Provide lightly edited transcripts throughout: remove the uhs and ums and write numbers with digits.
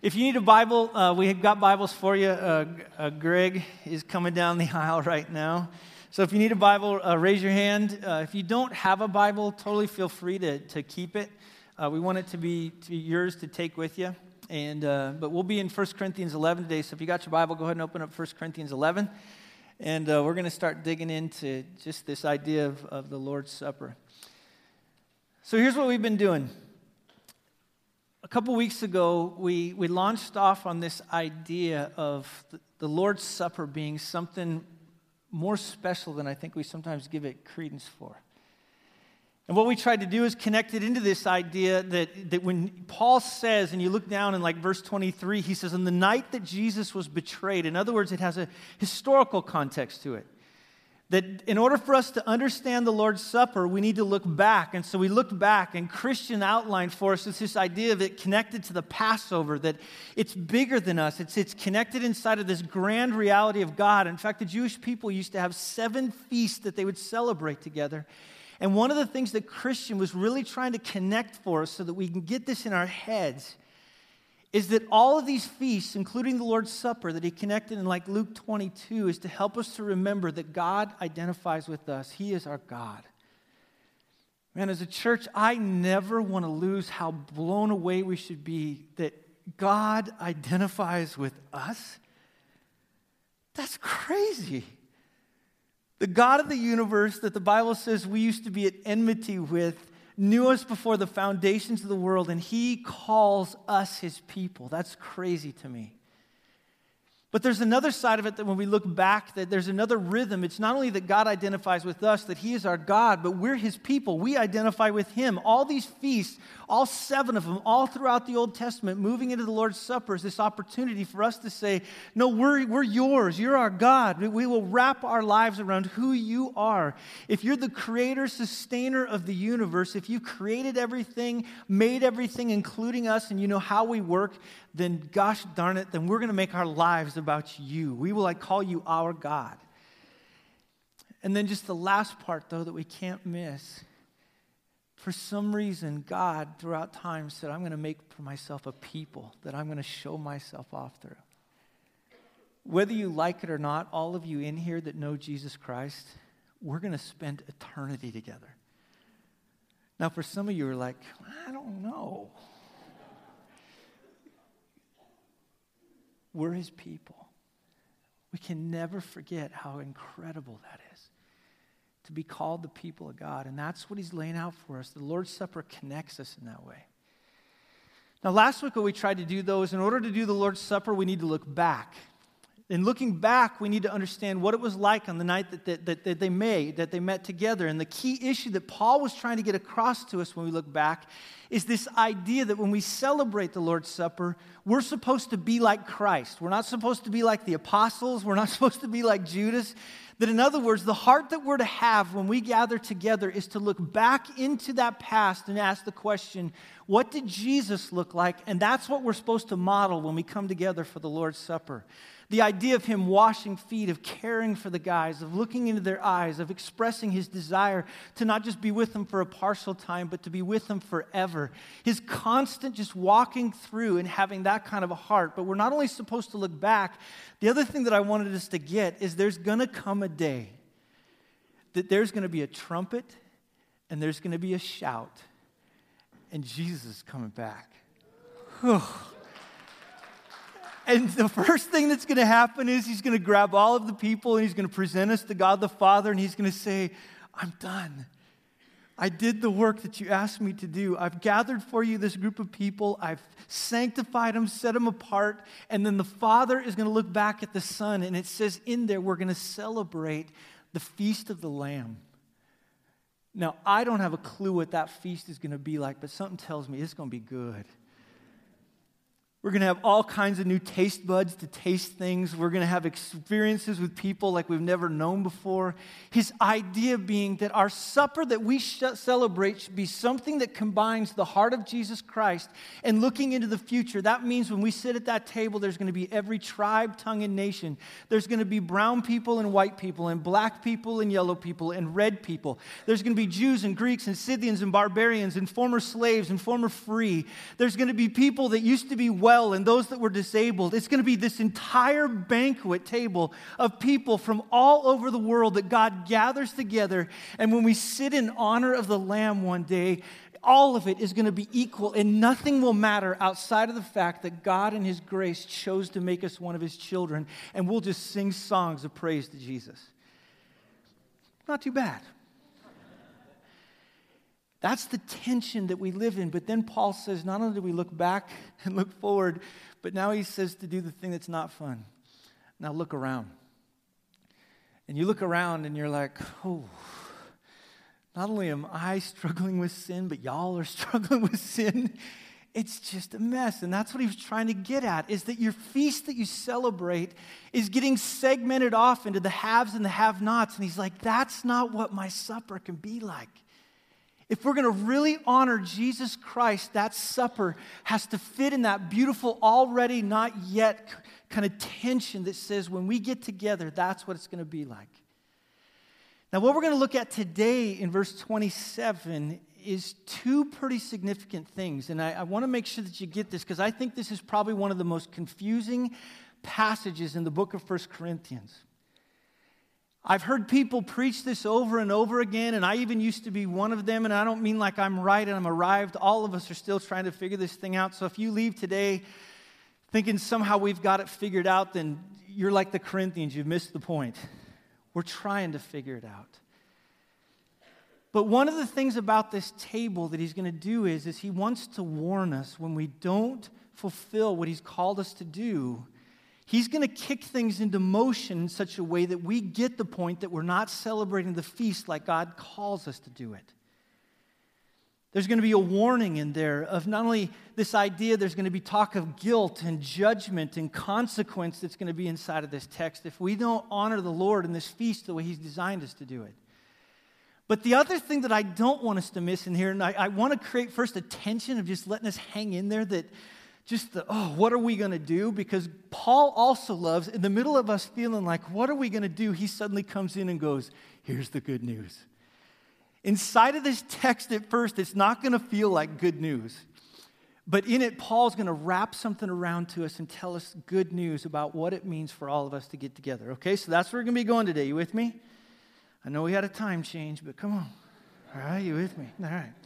If you need a Bible, we have got Bibles for you. Greg is coming down the aisle right now. So if you need a Bible, raise your hand. If you don't have a Bible, totally feel free to keep it. We want it to be yours to take with you. But we'll be in 1 Corinthians 11 today. So if you got your Bible, go ahead and open up 1 Corinthians 11. And we're going to start digging into just this idea of the Lord's Supper. So here's what we've been doing. A couple weeks ago, we launched off on this idea of the Lord's Supper being something more special than I think we sometimes give it credence for. And what we tried to do is connect it into this idea that when Paul says, and you look down in like verse 23, he says, on the night that Jesus was betrayed, in other words, it has a historical context to it. That in order for us to understand the Lord's Supper, we need to look back. And so we looked back, and Christian outlined for us this idea of it connected to the Passover, that it's bigger than us. It's connected inside of this grand reality of God. In fact, the Jewish people used to have 7 feasts that they would celebrate together. And one of the things that Christian was really trying to connect for us so that we can get this in our heads is that all of these feasts, including the Lord's Supper that he connected in like Luke 22, is to help us to remember that God identifies with us. He is our God. Man, as a church, I never want to lose how blown away we should be that God identifies with us. That's crazy. The God of the universe that the Bible says we used to be at enmity with knew us before the foundations of the world, and he calls us his people. That's crazy to me. But there's another side of it that when we look back, that there's another rhythm. It's not only that God identifies with us, that he is our God, but we're his people. We identify with him. All these feasts, all 7 of them, all throughout the Old Testament, moving into the Lord's Supper is this opportunity for us to say, no, we're yours. You're our God. We will wrap our lives around who you are. If you're the creator, sustainer of the universe, if you created everything, made everything, including us, and you know how we work, then gosh darn it, then we're going to make our lives about you. We will call you our God. And then just the last part, though, that we can't miss. For some reason, God, throughout time, said, I'm going to make for myself a people that I'm going to show myself off through. Whether you like it or not, all of you in here that know Jesus Christ, we're going to spend eternity together. Now, for some of you are like, I don't know. We're his people. We can never forget how incredible that is, to be called the people of God. And that's what he's laying out for us. The Lord's Supper connects us in that way. Now, last week what we tried to do, though, is in order to do the Lord's Supper, we need to look back. In looking back, we need to understand what it was like on the night that they met together. And the key issue that Paul was trying to get across to us when we look back is this idea that when we celebrate the Lord's Supper, we're supposed to be like Christ. We're not supposed to be like the apostles. We're not supposed to be like Judas. That in other words, the heart that we're to have when we gather together is to look back into that past and ask the question, what did Jesus look like? And that's what we're supposed to model when we come together for the Lord's Supper. The idea of him washing feet, of caring for the guys, of looking into their eyes, of expressing his desire to not just be with them for a partial time, but to be with them forever. His constant just walking through and having that kind of a heart. But we're not only supposed to look back. The other thing that I wanted us to get is there's going to come a day that there's going to be a trumpet and there's going to be a shout. And Jesus is coming back. Whew. And the first thing that's going to happen is he's going to grab all of the people and he's going to present us to God the Father and he's going to say, I'm done. I did the work that you asked me to do. I've gathered for you this group of people. I've sanctified them, set them apart. And then the Father is going to look back at the Son and it says in there we're going to celebrate the Feast of the Lamb. Now, I don't have a clue what that feast is going to be like, but something tells me it's going to be good. We're going to have all kinds of new taste buds to taste things. We're going to have experiences with people like we've never known before. His idea being that our supper that we celebrate should be something that combines the heart of Jesus Christ and looking into the future. That means when we sit at that table, there's going to be every tribe, tongue, and nation. There's going to be brown people and white people and black people and yellow people and red people. There's going to be Jews and Greeks and Scythians and barbarians and former slaves and former free. There's going to be people that used to be well well and those that were disabled. It's going to be this entire banquet table of people from all over the world that God gathers together. And when we sit in honor of the Lamb one day, all of it is going to be equal, and nothing will matter outside of the fact that God in His grace chose to make us one of His children, and we'll just sing songs of praise to Jesus. Not too bad. That's the tension that we live in. But then Paul says, not only do we look back and look forward, but now he says to do the thing that's not fun. Now look around. And you look around and you're like, oh, not only am I struggling with sin, but y'all are struggling with sin. It's just a mess. And that's what he was trying to get at, is that your feast that you celebrate is getting segmented off into the haves and the have-nots. And he's like, that's not what my supper can be like. If we're going to really honor Jesus Christ, that supper has to fit in that beautiful, already not yet kind of tension that says when we get together, that's what it's going to be like. Now, what we're going to look at today in verse 27 is two pretty significant things. And I want to make sure that you get this, because I think this is probably one of the most confusing passages in the book of 1 Corinthians. I've heard people preach this over and over again, and I even used to be one of them, and I don't mean like I'm right and I'm arrived. All of us are still trying to figure this thing out. So if you leave today thinking somehow we've got it figured out, then you're like the Corinthians. You've missed the point. We're trying to figure it out. But one of the things about this table that he's going to do is he wants to warn us when we don't fulfill what he's called us to do. He's going to kick things into motion in such a way that we get the point that we're not celebrating the feast like God calls us to do it. There's going to be a warning in there of not only this idea, there's going to be talk of guilt and judgment and consequence that's going to be inside of this text if we don't honor the Lord in this feast the way He's designed us to do it. But the other thing that I don't want us to miss in here, and I want to create first a tension of just letting us hang in there, that what are we going to do? Because Paul also loves, in the middle of us feeling like, what are we going to do? He suddenly comes in and goes, here's the good news. Inside of this text at first, it's not going to feel like good news. But in it, Paul's going to wrap something around to us and tell us good news about what it means for all of us to get together. Okay, so that's where we're going to be going today. You with me? I know we had a time change, but come on. All right, you with me? All right.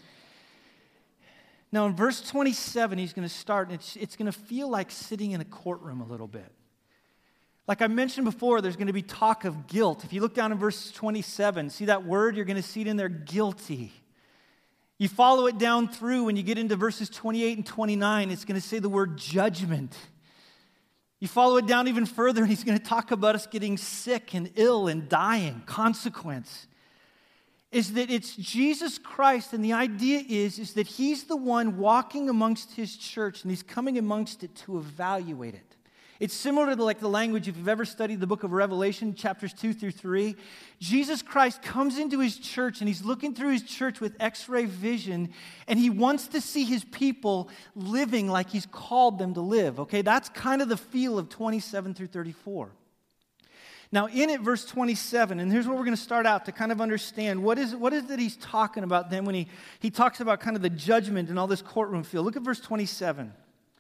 Now, in verse 27, he's going to start, and it's going to feel like sitting in a courtroom a little bit. Like I mentioned before, there's going to be talk of guilt. If you look down in verse 27, see that word? You're going to see it in there, guilty. You follow it down through, when you get into verses 28 and 29, it's going to say the word judgment. You follow it down even further, and he's going to talk about us getting sick and ill and dying, consequence. Is that it's Jesus Christ, and the idea is that He's the one walking amongst His church, and He's coming amongst it to evaluate it. It's similar to like the language, if you've ever studied the book of Revelation, chapters 2 through 3. Jesus Christ comes into His church, and He's looking through His church with x-ray vision, and He wants to see His people living like He's called them to live. Okay, that's kind of the feel of 27 through 34. Now, in it, verse 27, and here's where we're going to start out to kind of understand what is that he's talking about then when he talks about kind of the judgment and all this courtroom feel. Look at verse 27.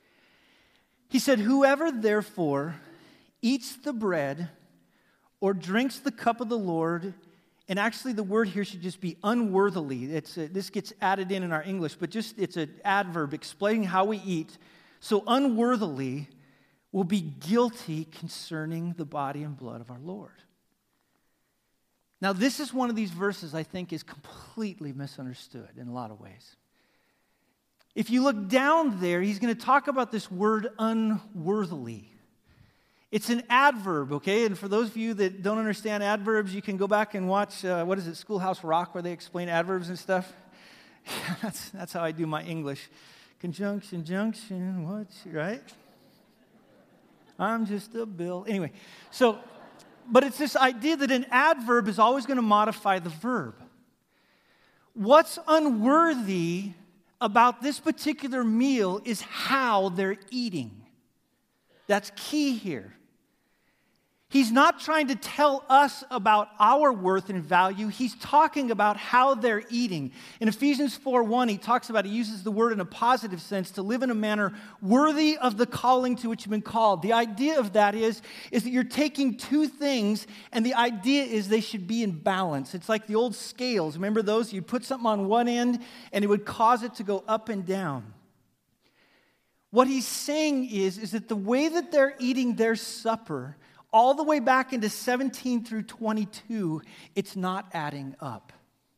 He said, whoever therefore eats the bread or drinks the cup of the Lord, and actually the word here should just be unworthily. This gets added in our English, but it's an adverb explaining how we eat. So unworthily will be guilty concerning the body and blood of our Lord. Now, this is one of these verses I think is completely misunderstood in a lot of ways. If you look down there, he's going to talk about this word unworthily. It's an adverb, okay? And for those of you that don't understand adverbs, you can go back and watch, Schoolhouse Rock, where they explain adverbs and stuff. That's how I do my English. Conjunction, junction, right? I'm just a Bill. Anyway, but it's this idea that an adverb is always going to modify the verb. What's unworthy about this particular meal is how they're eating. That's key here. He's not trying to tell us about our worth and value. He's talking about how they're eating. In Ephesians 4:1, he uses the word in a positive sense, to live in a manner worthy of the calling to which you've been called. The idea of that is that you're taking two things, and the idea is they should be in balance. It's like the old scales. Remember those? You'd put something on one end, and it would cause it to go up and down. What he's saying is that the way that they're eating their supper, all the way back into 17 through 22, it's not adding up.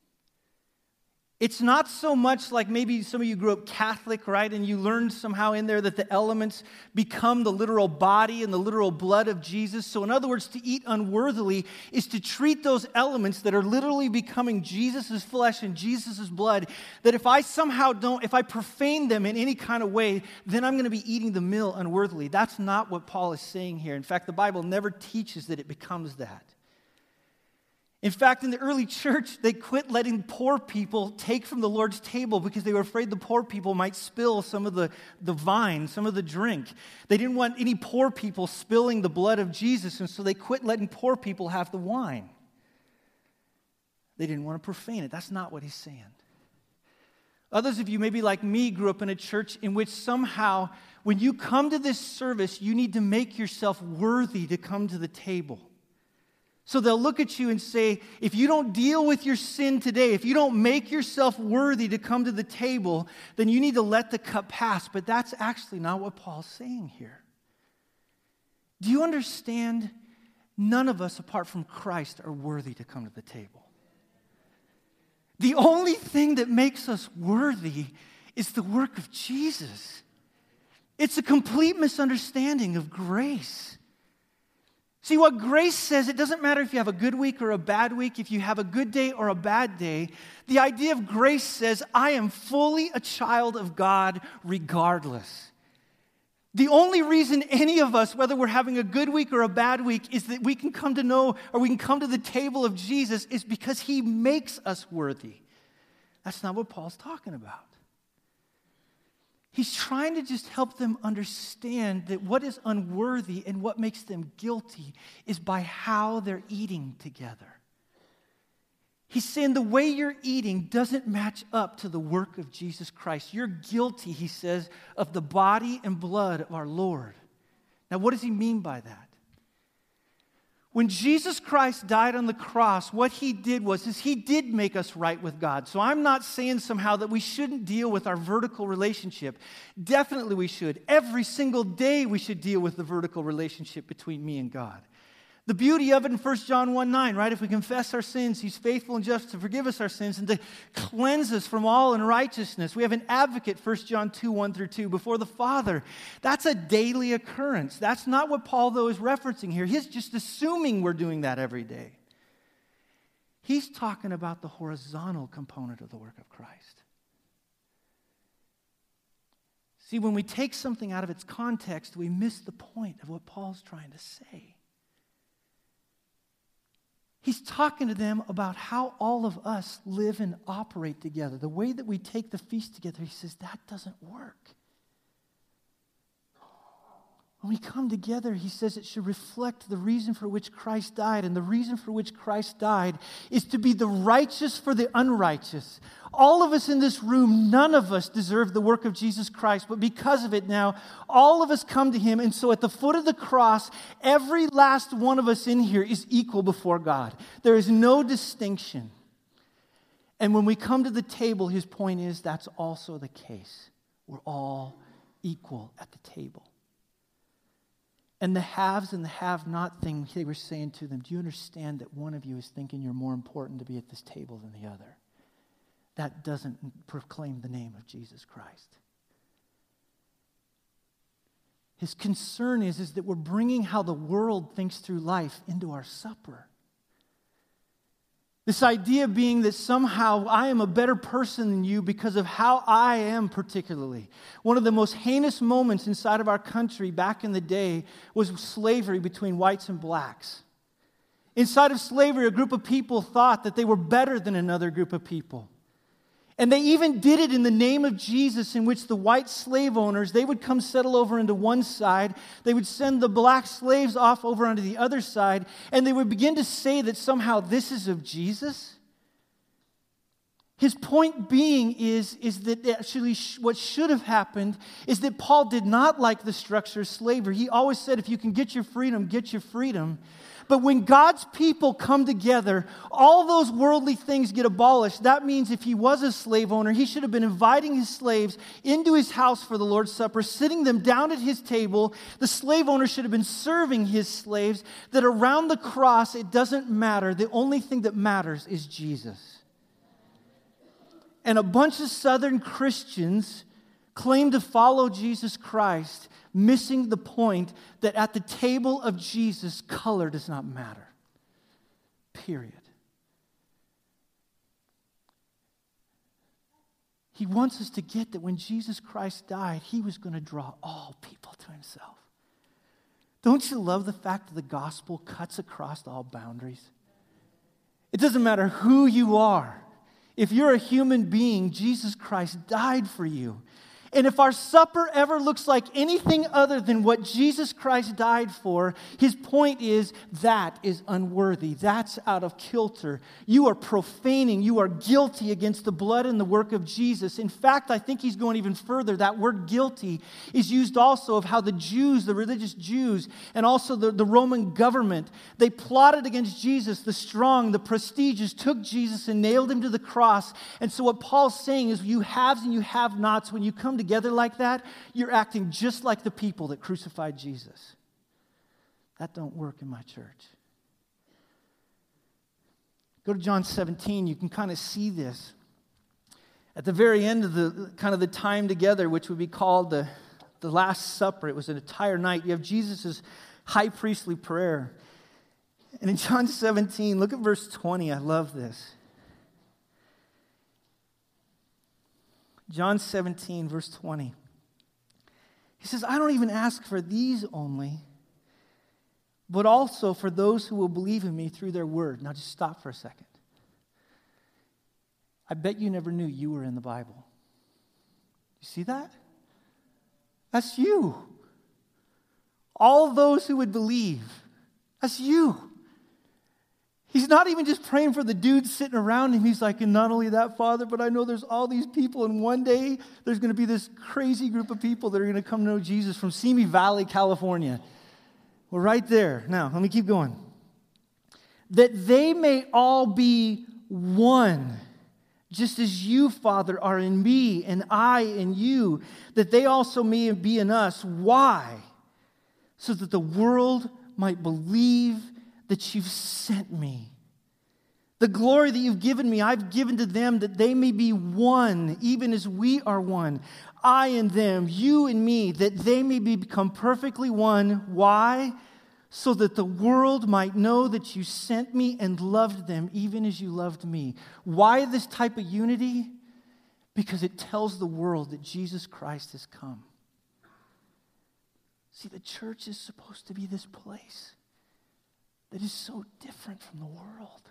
It's not so much like maybe some of you grew up Catholic, right? And you learned somehow in there that the elements become the literal body and the literal blood of Jesus. So in other words, to eat unworthily is to treat those elements that are literally becoming Jesus' flesh and Jesus' blood, that if I profane them in any kind of way, then I'm going to be eating the meal unworthily. That's not what Paul is saying here. In fact, the Bible never teaches that it becomes that. In fact, in the early church, they quit letting poor people take from the Lord's table because they were afraid the poor people might spill some of the wine, some of the drink. They didn't want any poor people spilling the blood of Jesus, and so they quit letting poor people have the wine. They didn't want to profane it. That's not what he's saying. Others of you, maybe like me, grew up in a church in which somehow when you come to this service, you need to make yourself worthy to come to the table. So they'll look at you and say, if you don't deal with your sin today, if you don't make yourself worthy to come to the table, then you need to let the cup pass. But that's actually not what Paul's saying here. Do you understand? None of us, apart from Christ, are worthy to come to the table. The only thing that makes us worthy is the work of Jesus. It's a complete misunderstanding of grace. See, what grace says, it doesn't matter if you have a good week or a bad week, if you have a good day or a bad day. The idea of grace says, I am fully a child of God regardless. The only reason any of us, whether we're having a good week or a bad week, is that we can come to know or we can come to the table of Jesus is because he makes us worthy. That's not what Paul's talking about. He's trying to just help them understand that what is unworthy and what makes them guilty is by how they're eating together. He's saying the way you're eating doesn't match up to the work of Jesus Christ. You're guilty, he says, of the body and blood of our Lord. Now, what does he mean by that? When Jesus Christ died on the cross, what he did was he did make us right with God. So I'm not saying somehow that we shouldn't deal with our vertical relationship. Definitely we should. Every single day we should deal with the vertical relationship between me and God. The beauty of it in 1 John 1:9, right? If we confess our sins, he's faithful and just to forgive us our sins and to cleanse us from all unrighteousness. We have an advocate, 1 John 2:1-2, before the Father. That's a daily occurrence. That's not what Paul, though, is referencing here. He's just assuming we're doing that every day. He's talking about the horizontal component of the work of Christ. See, when we take something out of its context, we miss the point of what Paul's trying to say. He's talking to them about how all of us live and operate together. The way that we take the feast together, he says, that doesn't work. When we come together, he says it should reflect the reason for which Christ died. And the reason for which Christ died is to be the righteous for the unrighteous. All of us in this room, none of us deserve the work of Jesus Christ. But because of it now, all of us come to him. And so at the foot of the cross, every last one of us in here is equal before God. There is no distinction. And when we come to the table, his point is that's also the case. We're all equal at the table. And the haves and the have-not thing, they were saying to them, do you understand that one of you is thinking you're more important to be at this table than the other? That doesn't proclaim the name of Jesus Christ. His concern is that we're bringing how the world thinks through life into our supper. This idea being that somehow I am a better person than you because of how I am particularly. One of the most heinous moments inside of our country back in the day was slavery between whites and blacks. Inside of slavery, a group of people thought that they were better than another group of people. And they even did it in the name of Jesus, in which the white slave owners, they would come settle over into one side. They would send the black slaves off over onto the other side. And they would begin to say that somehow this is of Jesus. His point being is that actually what should have happened is that Paul did not like the structure of slavery. He always said, if you can get your freedom, get your freedom. But when God's people come together, all those worldly things get abolished. That means if he was a slave owner, he should have been inviting his slaves into his house for the Lord's Supper, sitting them down at his table. The slave owner should have been serving his slaves. That around the cross, it doesn't matter. The only thing that matters is Jesus. And a bunch of Southern Christians claim to follow Jesus Christ, missing the point that at the table of Jesus, color does not matter. Period. He wants us to get that when Jesus Christ died, he was going to draw all people to himself. Don't you love the fact that the gospel cuts across all boundaries? It doesn't matter who you are. If you're a human being, Jesus Christ died for you. And if our supper ever looks like anything other than what Jesus Christ died for, his point is that is unworthy. That's out of kilter. You are profaning. You are guilty against the blood and the work of Jesus. In fact, I think he's going even further. That word guilty is used also of how the Jews, the religious Jews, and also the Roman government, they plotted against Jesus. The strong, the prestigious took Jesus and nailed him to the cross. And so what Paul's saying is you haves and you have-nots, when you come together like that, you're acting just like the people that crucified Jesus. That don't work in my church. Go to John 17, you can kind of see this. At the very end of the time together, which would be called the Last Supper, it was an entire night. You have Jesus' high priestly prayer. And in John 17, look at verse 20. I love this. John 17, verse 20. He says, I don't even ask for these only, but also for those who will believe in me through their word. Now just stop for a second. I bet you never knew you were in the Bible. You see that? That's you. All those who would believe, that's you. He's not even just praying for the dudes sitting around him. He's like, and not only that, Father, but I know there's all these people, and one day there's going to be this crazy group of people that are going to come to know Jesus from Simi Valley, California. We're right there. Now, let me keep going. That they may all be one, just as you, Father, are in me, and I in you, that they also may be in us. Why? So that the world might believe that you've sent me. The glory that you've given me, I've given to them, that they may be one, even as we are one. I and them, you and me, that they may become perfectly one. Why? So that the world might know that you sent me and loved them, even as you loved me. Why this type of unity? Because it tells the world that Jesus Christ has come. See, the church is supposed to be this place that is so different from the world.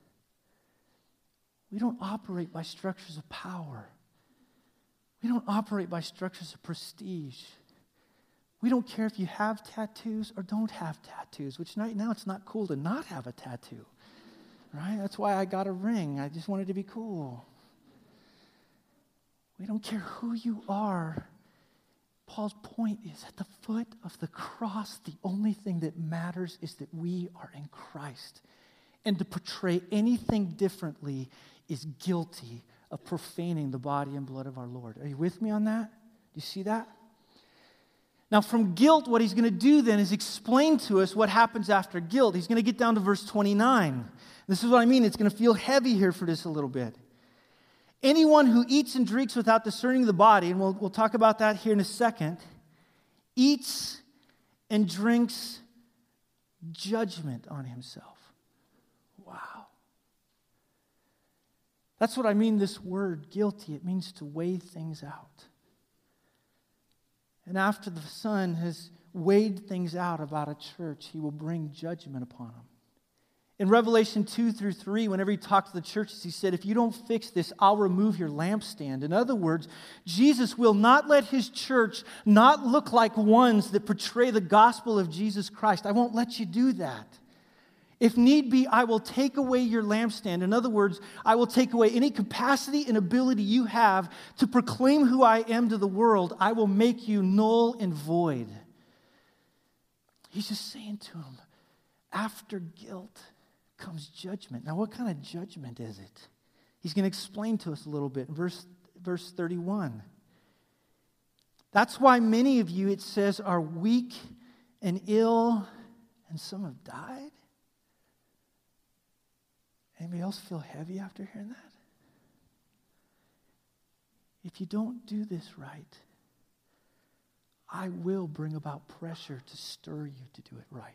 We don't operate by structures of power. We don't operate by structures of prestige. We don't care if you have tattoos or don't have tattoos, which right now it's not cool to not have a tattoo, right? That's why I got a ring. I just wanted to be cool. We don't care who you are. Paul's point is at the foot of the cross, the only thing that matters is that we are in Christ. And to portray anything differently is guilty of profaning the body and blood of our Lord. Are you with me on that? Do you see that? Now, from guilt, what he's going to do then is explain to us what happens after guilt. He's going to get down to verse 29. This is what I mean. It's going to feel heavy here for just a little bit. Anyone who eats and drinks without discerning the body, and we'll talk about that here in a second, eats and drinks judgment on himself. Wow. That's what I mean, this word, guilty. It means to weigh things out. And after the Son has weighed things out about a church, he will bring judgment upon them. In Revelation 2-3, whenever he talked to the churches, he said, if you don't fix this, I'll remove your lampstand. In other words, Jesus will not let his church not look like ones that portray the gospel of Jesus Christ. I won't let you do that. If need be, I will take away your lampstand. In other words, I will take away any capacity and ability you have to proclaim who I am to the world. I will make you null and void. He's just saying to him, after guilt comes judgment. Now, what kind of judgment is it? He's going to explain to us a little bit in verse 31. That's why many of you, it says, are weak and ill, and some have died. Anybody else feel heavy after hearing that? If you don't do this right, I will bring about pressure to stir you to do it right.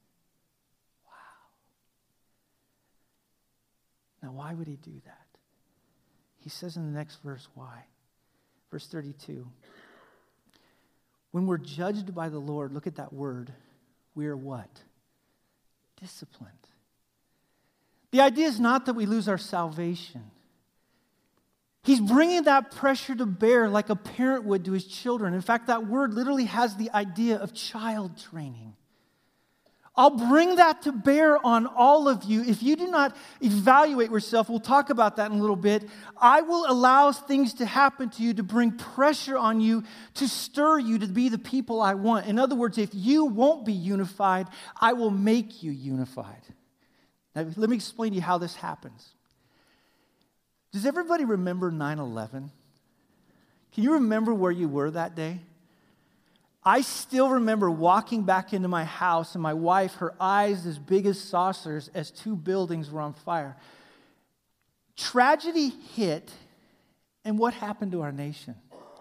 Now, why would he do that? He says in the next verse, why? Verse 32. When we're judged by the Lord, look at that word, we are what? Disciplined. The idea is not that we lose our salvation. He's bringing that pressure to bear like a parent would to his children. In fact, that word literally has the idea of child training. I'll bring that to bear on all of you. If you do not evaluate yourself, we'll talk about that in a little bit. I will allow things to happen to you to bring pressure on you, to stir you to be the people I want. In other words, if you won't be unified, I will make you unified. Now, let me explain to you how this happens. Does everybody remember 9/11? Can you remember where you were that day? I still remember walking back into my house and my wife, her eyes as big as saucers as 2 buildings were on fire. Tragedy hit, and what happened to our nation?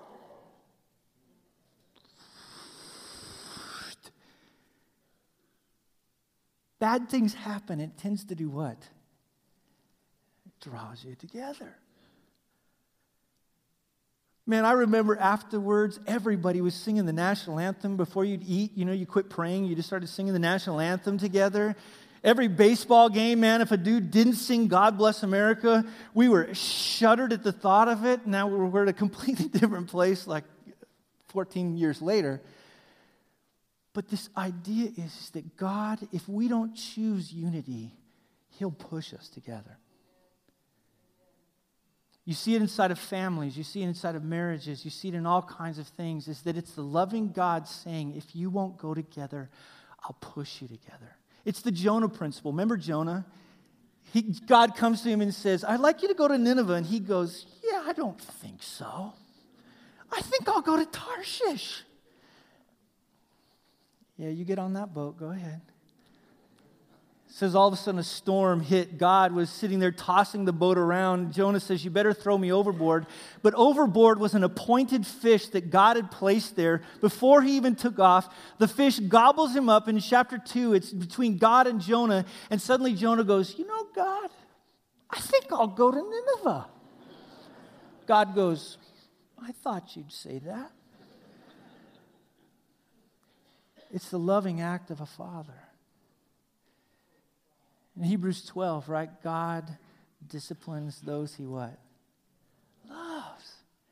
Bad things happen. It tends to do what? It draws you together. Man, I remember afterwards, everybody was singing the national anthem. Before you'd eat, you quit praying, you just started singing the national anthem together. Every baseball game, man, if a dude didn't sing God Bless America, we were shuddered at the thought of it. Now we're at a completely different place like 14 years later. But this idea is that God, if we don't choose unity, he'll push us together. You see it inside of families. You see it inside of marriages. You see it in all kinds of things. Is that it's the loving God saying, if you won't go together, I'll push you together. It's the Jonah principle. Remember Jonah? God comes to him and says, I'd like you to go to Nineveh. And he goes, yeah, I don't think so. I think I'll go to Tarshish. Yeah, you get on that boat. Go ahead. It says all of a sudden a storm hit. God was sitting there tossing the boat around. Jonah says, you better throw me overboard. But overboard was an appointed fish that God had placed there before he even took off. The fish gobbles him up. In chapter 2, it's between God and Jonah. And suddenly Jonah goes, God, I think I'll go to Nineveh. God goes, I thought you'd say that. It's the loving act of a father. In Hebrews 12, right? God disciplines those he what? Loves.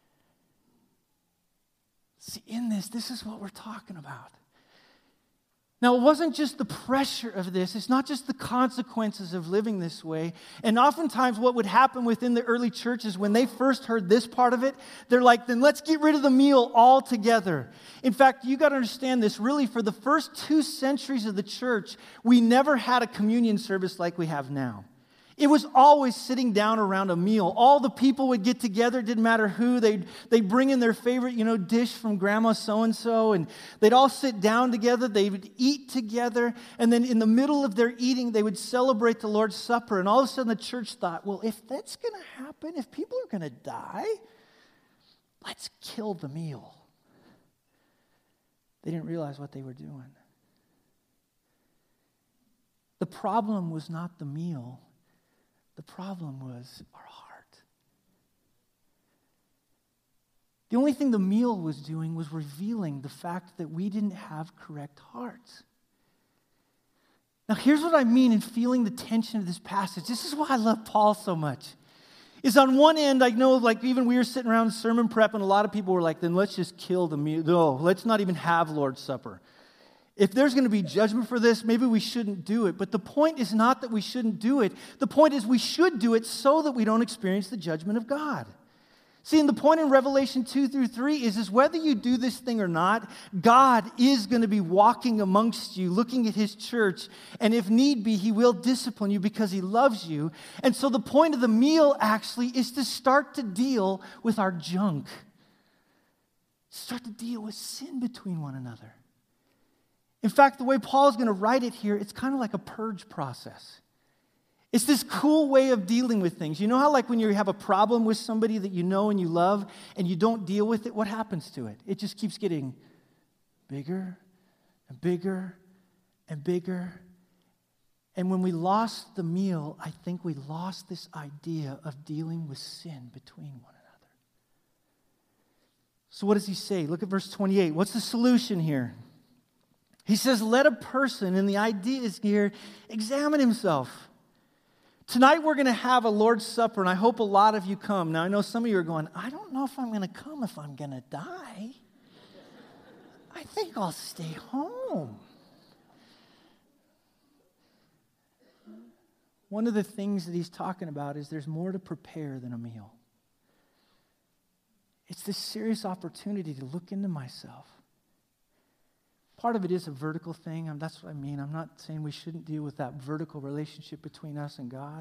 See, in this is what we're talking about. Now, it wasn't just the pressure of this. It's not just the consequences of living this way. And oftentimes what would happen within the early churches when they first heard this part of it, they're like, then let's get rid of the meal altogether. In fact, you got to understand this. Really, for the first 2 centuries of the church, we never had a communion service like we have now. It was always sitting down around a meal. All the people would get together. It didn't matter who. They'd bring in their favorite, dish from grandma so-and-so, and they'd all sit down together. They would eat together, and then in the middle of their eating, they would celebrate the Lord's Supper. And all of a sudden, the church thought, well, if that's going to happen, if people are going to die, let's kill the meal. They didn't realize what they were doing. The problem was not the meal. The problem was our heart. The only thing the meal was doing was revealing the fact that we didn't have correct hearts. Now, here's what I mean in feeling the tension of this passage. This is why I love Paul so much. Is on one end, I know, like even we were sitting around sermon prep, and a lot of people were like, then let's just kill the meal. No, let's not even have Lord's Supper. If there's going to be judgment for this, maybe we shouldn't do it. But the point is not that we shouldn't do it. The point is we should do it so that we don't experience the judgment of God. See, and the point in Revelation 2 through 3 is whether you do this thing or not, God is going to be walking amongst you, looking at His church, and if need be, He will discipline you because He loves you. And so the point of the meal actually is to start to deal with our junk. Start to deal with sin between one another. In fact, the way Paul is going to write it here, it's kind of like a purge process. It's this cool way of dealing with things. You know how like when you have a problem with somebody that you know and you love and you don't deal with it, what happens to it? It just keeps getting bigger and bigger and bigger. And when we lost the meal, I think we lost this idea of dealing with sin between one another. So what does he say? Look at verse 28. What's the solution here? He says, let a person, and the idea is here, examine himself. Tonight we're going to have a Lord's Supper, and I hope a lot of you come. Now, I know some of you are going, I don't know if I'm going to come if I'm going to die. I think I'll stay home. One of the things that he's talking about is there's more to prepare than a meal. It's this serious opportunity to look into myself. Part of it is a vertical thing. That's what I mean. I'm not saying we shouldn't deal with that vertical relationship between us and God.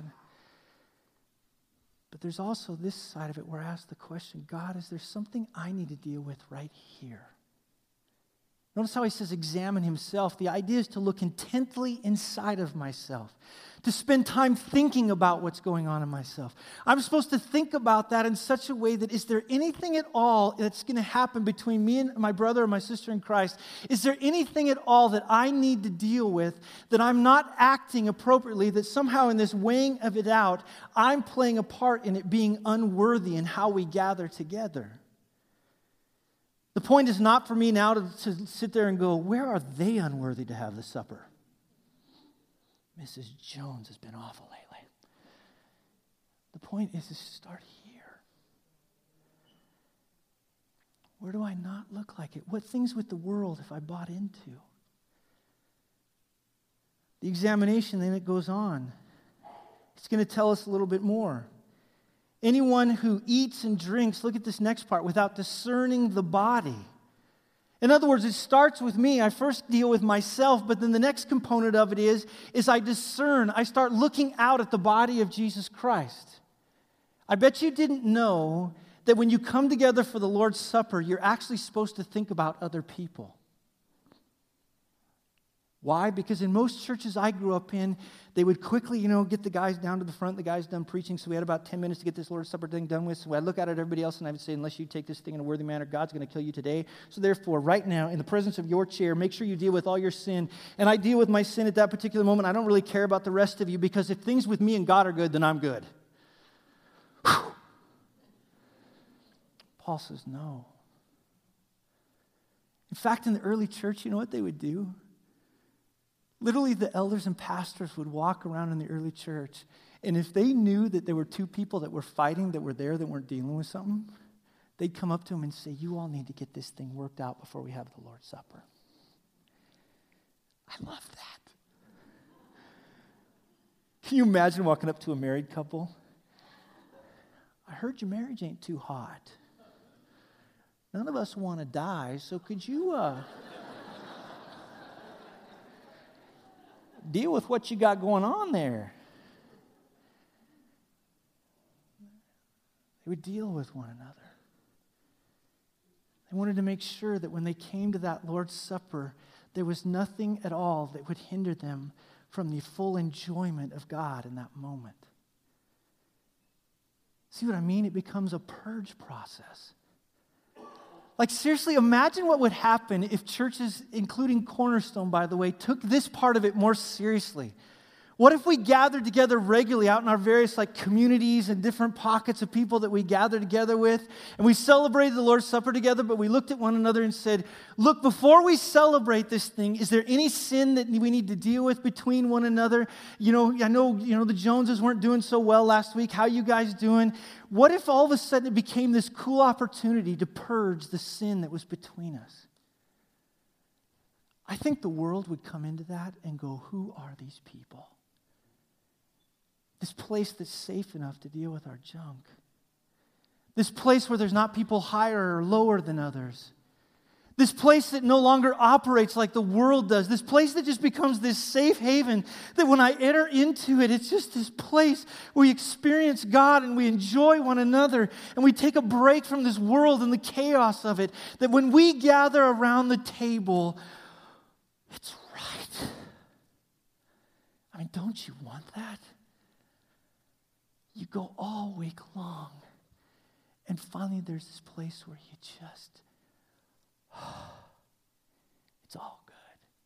But there's also this side of it where I ask the question, God, is there something I need to deal with right here? Notice how he says examine himself. The idea is to look intently inside of myself, to spend time thinking about what's going on in myself. I'm supposed to think about that in such a way that is there anything at all that's going to happen between me and my brother or my sister in Christ? Is there anything at all that I need to deal with that I'm not acting appropriately, that somehow in this weighing of it out, I'm playing a part in it being unworthy in how we gather together? The point is not for me now to sit there and go, where are they unworthy to have the supper? Mrs. Jones has been awful lately. The point is to start here. Where do I not look like it? What things with the world have I bought into? The examination, then it goes on. It's going to tell us a little bit more. Anyone who eats and drinks, look at this next part, without discerning the body. In other words, it starts with me. I first deal with myself, but then the next component of it is I discern. I start looking out at the body of Jesus Christ. I bet you didn't know that when you come together for the Lord's Supper, you're actually supposed to think about other people. Why? Because in most churches I grew up in, they would quickly, get the guys down to the front. The guy's done preaching, so we had about 10 minutes to get this Lord's Supper thing done with. So I'd look out at everybody else and I would say, unless you take this thing in a worthy manner, God's going to kill you today. So therefore, right now, in the presence of your chair, make sure you deal with all your sin. And I deal with my sin at that particular moment. I don't really care about the rest of you, because if things with me and God are good, then I'm good. Whew. Paul says, no. In fact, in the early church, you know what they would do? Literally, the elders and pastors would walk around in the early church, and if they knew that there were two people that were fighting, that were there, that weren't dealing with something, they'd come up to them and say, you all need to get this thing worked out before we have the Lord's Supper. I love that. Can you imagine walking up to a married couple? I heard your marriage ain't too hot. None of us want to die, so could you... deal with what you got going on there. They would deal with one another. They wanted to make sure that when they came to that Lord's Supper, there was nothing at all that would hinder them from the full enjoyment of God in that moment. See what I mean? It becomes a purge process. Like, seriously, imagine what would happen if churches, including Cornerstone, by the way, took this part of it more seriously. What if we gathered together regularly out in our various communities and different pockets of people that we gather together with, and we celebrated the Lord's Supper together, but we looked at one another and said, look, before we celebrate this thing, is there any sin that we need to deal with between one another? I know the Joneses weren't doing so well last week. How you guys doing? What if all of a sudden it became this cool opportunity to purge the sin that was between us? I think the world would come into that and go, who are these people? This place that's safe enough to deal with our junk. This place where there's not people higher or lower than others. This place that no longer operates like the world does. This place that just becomes this safe haven that when I enter into it, it's just this place where we experience God and we enjoy one another and we take a break from this world and the chaos of it. That when we gather around the table, it's right. I mean, don't you want that? You go all week long, and finally there's this place where you just, it's all good.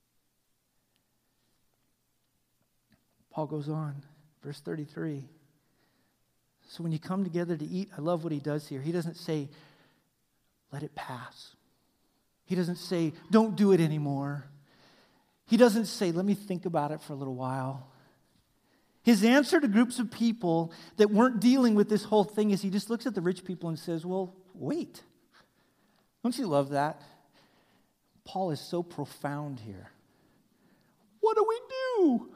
Paul goes on, verse 33. So when you come together to eat, I love what he does here. He doesn't say, let it pass. He doesn't say, don't do it anymore. He doesn't say, let me think about it for a little while. His answer to groups of people that weren't dealing with this whole thing is he just looks at the rich people and says, well, wait. Don't you love that? Paul is so profound here. What do we do?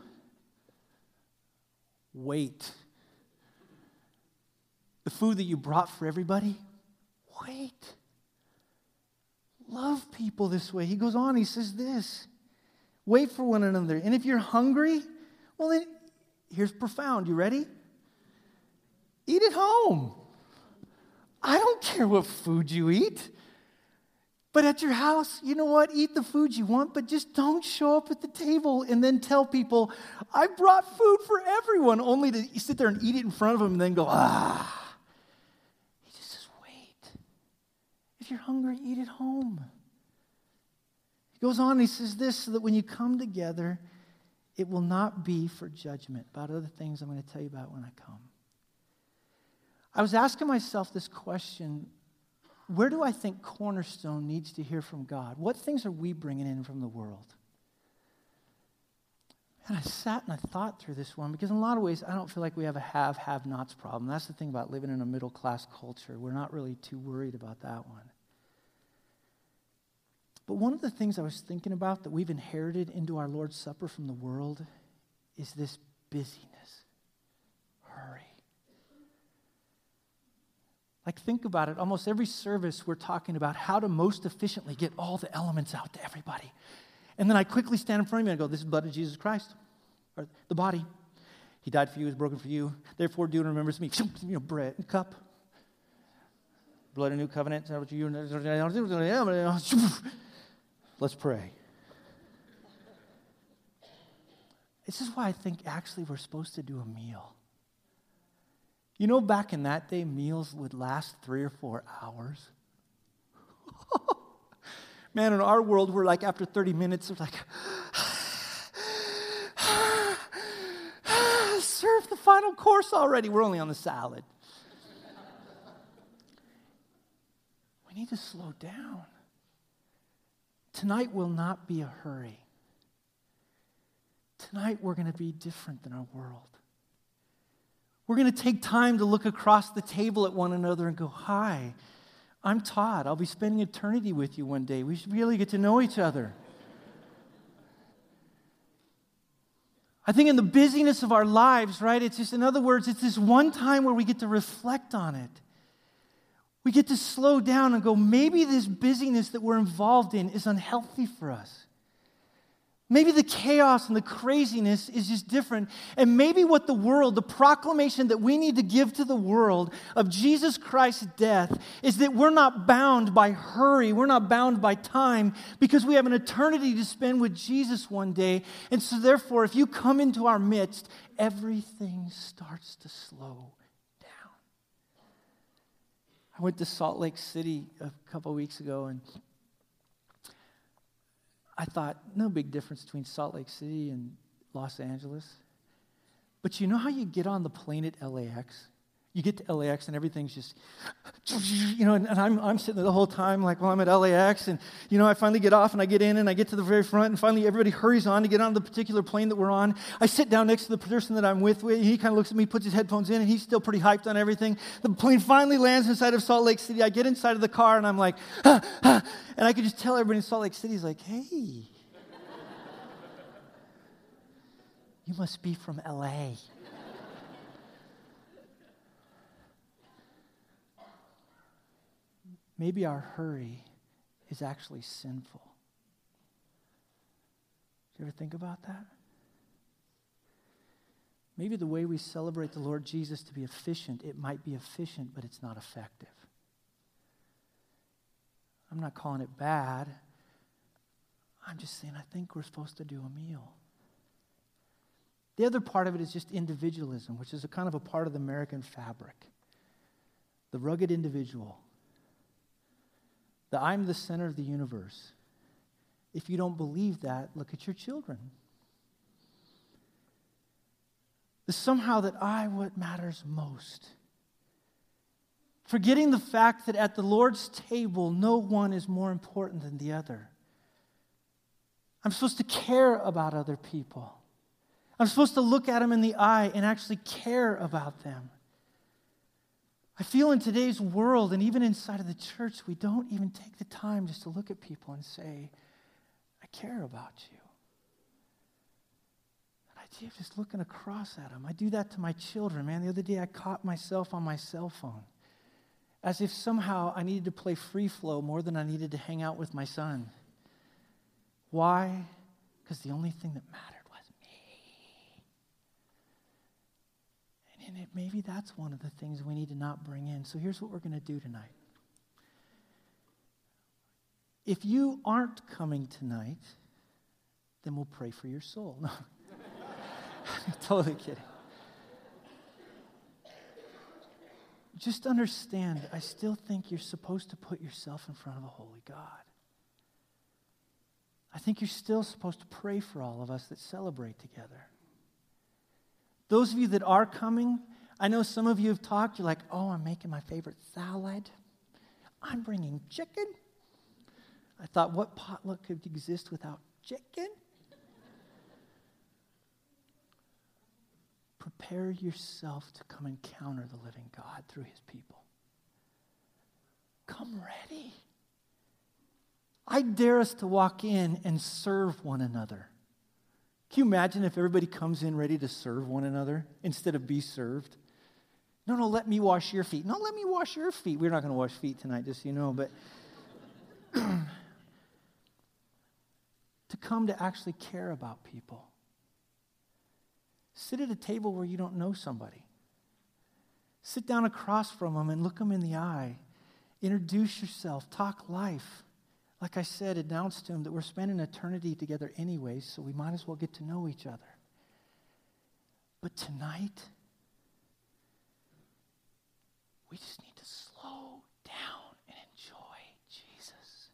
Wait. The food that you brought for everybody? Wait. Love people this way. He goes on, he says this. Wait for one another. And if you're hungry, well then, here's profound. You ready? Eat at home. I don't care what food you eat. But at your house, you know what? Eat the food you want, but just don't show up at the table and then tell people, I brought food for everyone, only to sit there and eat it in front of them and then go, ah. He just says, wait. If you're hungry, eat at home. He goes on, he says this, so that when you come together, it will not be for judgment about other things I'm going to tell you about when I come. I was asking myself this question, where do I think Cornerstone needs to hear from God? What things are we bringing in from the world? And I sat and I thought through this one because in a lot of ways I don't feel like we have a have-nots problem. That's the thing about living in a middle-class culture. We're not really too worried about that one. But one of the things I was thinking about that we've inherited into our Lord's Supper from the world is this busyness. Hurry. Like, think about it. Almost every service, we're talking about how to most efficiently get all the elements out to everybody. And then I quickly stand in front of you and go, this is the blood of Jesus Christ, or the body. He died for you, he was broken for you. Therefore, do it in remembrance of me. Bread and cup. Blood of new covenant. Let's pray. This is why I think actually we're supposed to do a meal. You know, back in that day, meals would last 3 or 4 hours. Man, in our world, we're like, after 30 minutes, it's like, serve the final course already. We're only on the salad. We need to slow down. Tonight will not be a hurry. Tonight we're going to be different than our world. We're going to take time to look across the table at one another and go, hi, I'm Todd. I'll be spending eternity with you one day. We should really get to know each other. I think in the busyness of our lives, right, it's just, in other words, it's this one time where we get to reflect on it. We get to slow down and go, maybe this busyness that we're involved in is unhealthy for us. Maybe the chaos and the craziness is just different. And maybe what the world, the proclamation that we need to give to the world of Jesus Christ's death is that we're not bound by hurry. We're not bound by time because we have an eternity to spend with Jesus one day. And so therefore, if you come into our midst, everything starts to slow down. I went to Salt Lake City a couple of weeks ago and I thought, no big difference between Salt Lake City and Los Angeles. But you know how you get on the plane at LAX? You get to LAX and everything's just, and I'm sitting there the whole time like, well, I'm at LAX and, I finally get off and I get in and I get to the very front and finally everybody hurries on to get on the particular plane that we're on. I sit down next to the person that I'm with. He kind of looks at me, puts his headphones in, and he's still pretty hyped on everything. The plane finally lands inside of Salt Lake City. I get inside of the car and I'm like, and I could just tell everybody in Salt Lake City is like, hey, you must be from LA. Maybe our hurry is actually sinful. Do you ever think about that? Maybe the way we celebrate the Lord Jesus to be efficient, it might be efficient, but it's not effective. I'm not calling it bad. I'm just saying I think we're supposed to do a meal. The other part of it is just individualism, which is a kind of a part of the American fabric. The rugged individual. That I'm the center of the universe. If you don't believe that, look at your children. The somehow that what matters most. Forgetting the fact that at the Lord's table, no one is more important than the other. I'm supposed to care about other people. I'm supposed to look at them in the eye and actually care about them. I feel in today's world, and even inside of the church, we don't even take the time just to look at people and say, I care about you. That idea of just looking across at them. I do that to my children, man. The other day I caught myself on my cell phone, as if somehow I needed to play free flow more than I needed to hang out with my son. Why? Because the only thing that mattered was me. And maybe that's one of the things we need to not bring in. So here's what we're going to do tonight. If you aren't coming tonight, then we'll pray for your soul. No, totally kidding. Just understand, I still think you're supposed to put yourself in front of a holy God. I think you're still supposed to pray for all of us that celebrate together. Those of you that are coming, I know some of you have talked, you're like, oh, I'm making my favorite salad. I'm bringing chicken. I thought, what potluck could exist without chicken? Prepare yourself to come encounter the living God through his people. Come ready. I dare us to walk in and serve one another. Can you imagine if everybody comes in ready to serve one another instead of be served? No, let me wash your feet. No, let me wash your feet. We're not going to wash feet tonight, just so you know, but to come to actually care about people. Sit at a table where you don't know somebody. Sit down across from them and look them in the eye. Introduce yourself. Talk life. Like I said, announce to them that we're spending eternity together anyways, so we might as well get to know each other. But tonight, we just need to slow down and enjoy Jesus.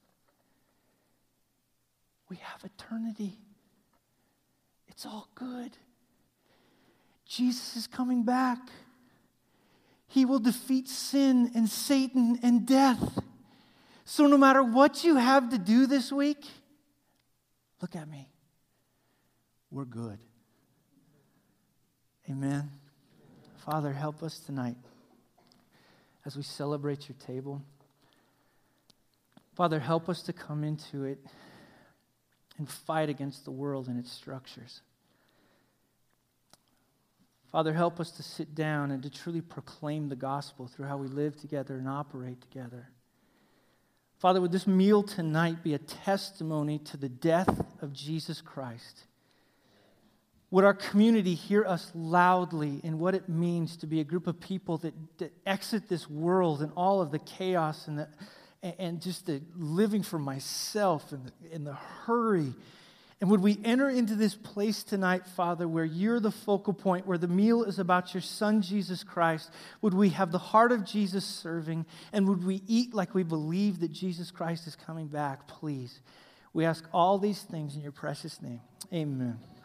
We have eternity. It's all good. Jesus is coming back. He will defeat sin and Satan and death. So no matter what you have to do this week, look at me. We're good. Amen. Father, help us tonight as we celebrate your table. Father, help us to come into it and fight against the world and its structures. Father, help us to sit down and to truly proclaim the gospel through how we live together and operate together. Father, would this meal tonight be a testimony to the death of Jesus Christ? Would our community hear us loudly in what it means to be a group of people that exit this world and all of the chaos and just the living for myself and the hurry? And would we enter into this place tonight, Father, where you're the focal point, where the meal is about your Son, Jesus Christ? Would we have the heart of Jesus serving? And would we eat like we believe that Jesus Christ is coming back? Please. We ask all these things in your precious name. Amen.